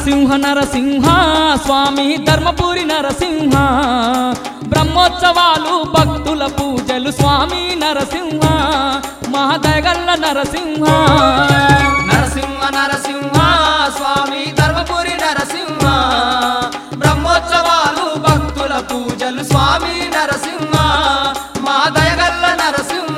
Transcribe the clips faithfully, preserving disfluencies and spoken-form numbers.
నరసింహ నరసింహ స్వామి ధర్మపురి నరసింహ బ్రహ్మోత్సవాలు భక్తుల పూజలు స్వామి నరసింహ మహాదయగల్ల నరసింహ నరసింహ నరసింహ స్వామి ధర్మపురి నరసింహ బ్రహ్మోత్సవాలు భక్తుల పూజలు స్వామి నరసింహ మహాదయగల్ల నరసింహ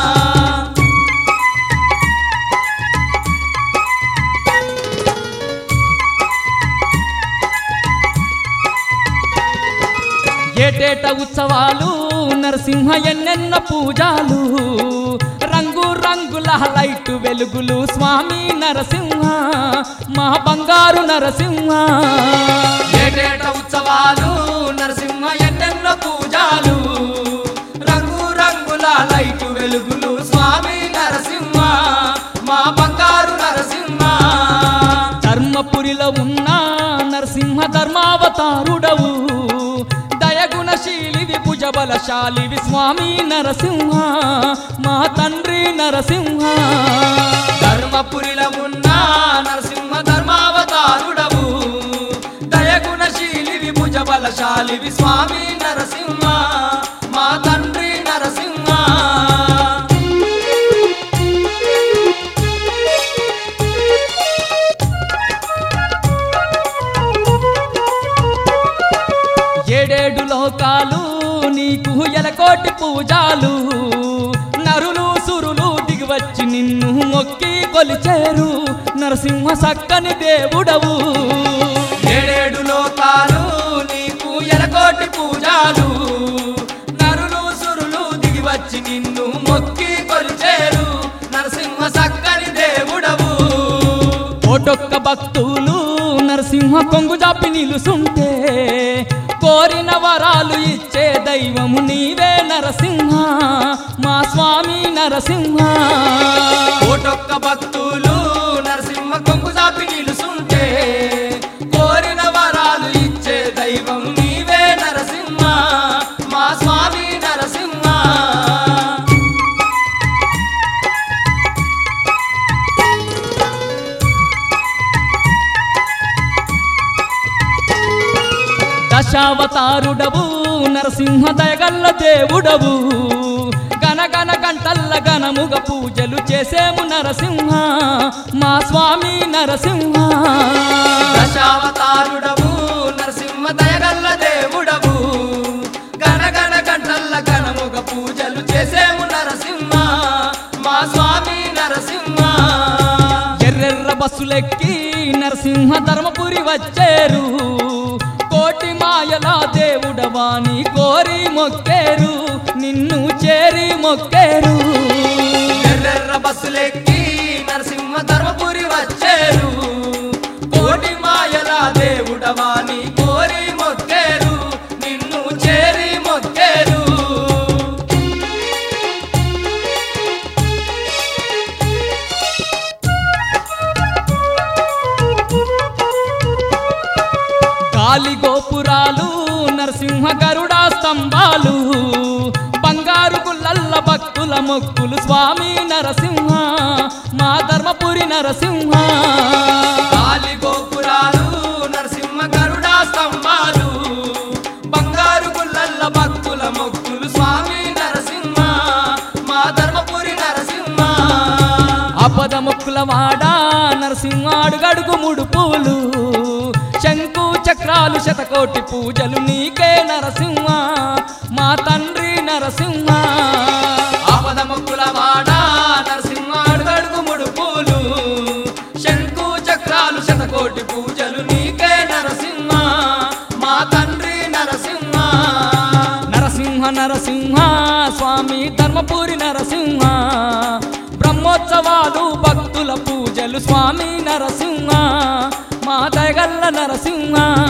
ఏటేట ఉత్సవాలు నరసింహ ఎన్నెన్న పూజలు రంగు రంగుల లైట్ వెలుగులు స్వామి నరసింహ మా బంగారు నరసింహ ఏటేట ఉత్సవాలు నరసింహ ఎన్నెన్న పూజలు రంగు రంగుల లైట్ వెలుగులు స్వామి నరసింహ మా బంగారు నరసింహ ధర్మపురిలో ఉన్న నరసింహ ధర్మావతారుడవు దయగుణశీలివి భుజబలశాలివి స్వామి నరసింహ మా తండ్రి నరసింహ ధర్మపురిలో ఉన్న నరసింహ ధర్మావతారుడవు దయగుణశీలివి భుజబలశాలివి స్వామి నరసింహ మా తండ్రి నరసింహ ఏడేడు లోకాలు నీకు ఎలకోటి పూజాలు నరులు సురులు దిగివచ్చి నిన్ను మొక్కి కొలిచేరు నరసింహ సక్కని దేవుడవు ఏడేడు లోకాలు నీకు ఎలకోటి పూజాలు నరులు సురులు దిగివచ్చి నిన్ను మొక్కి కొలిచేరు నరసింహ సక్కని దేవుడవు కోటొక్క భక్తులు నరసింహ కొంగు జాపి నిలుసుంటే కోరిన వరాలు ఇచ్చే దైవము నీవే నరసింహ మా స్వామి నరసింహ కోటొక్క భక్తులు నరసింహ కొంగు చాపి నిలుసుంటే కోరిన వరాలు ఇచ్చే దైవం నీవే నరసింహ మా స్వామి నరసింహ దశావతారుడవు నరసింహ దయగల్ల దేవుడవు గనగన గంటల్ల గనముగ పూజలు చేసేము నరసింహ మా స్వామి నరసింహ దశావతారుడవు నరసింహ దయగల్ల దేవుడవు గనగన గంటల్ల గనముగ పూజలు చేసేము నరసింహ మా స్వామి నరసింహ ఎర్రెర్ర బస్సులెక్కి నరసింహ ధర్మపురి వచ్చేరు కోటి మాయల దేవుడవాని కోరి మొక్కేరు నిన్ను చేరి మొక్కేరు ఎర్రెర్ర బస్సులెక్కి నరసింహ ధర్మపురి వచ్చేరు కోటి మాయల దేవుడవాని కోరి మొక్కేరు నిన్ను చేరి మొక్కేరు గాలి గోపురాలు నరసింహ గరుడా స్తంభాలు బంగారు గుల్లల్ల భక్తుల మొక్కులు స్వామి నరసింహ మా ధర్మపురి నరసింహ గాలి గోపురాలు నరసింహ గరుడా స్తంభాలు బంగారు గుల్లల్ల భక్తుల మొక్కులు స్వామి నరసింహ మా ధర్మపురి నరసింహ ఆపద మొక్కుల వాడ నరసింహ అడుగడుగు ముడుపులు శంకు చక్రాలు శతకోటి పూజలు నీకే నరసింహ మా తండ్రి నరసింహ ఆపద మొక్కుల వాడ నరసింహ అడుగడుగు ముడుపులు శంకు చక్రాలు శతకోటి పూజలు నీకే నరసింహ మా తండ్రి నరసింహ నరసింహ నరసింహ స్వామి ధర్మపురి నరసింహ బ్రహ్మోత్సవాలు భక్తుల పూజలు స్వామి నరసింహ మా దయగల్ల నరసింహ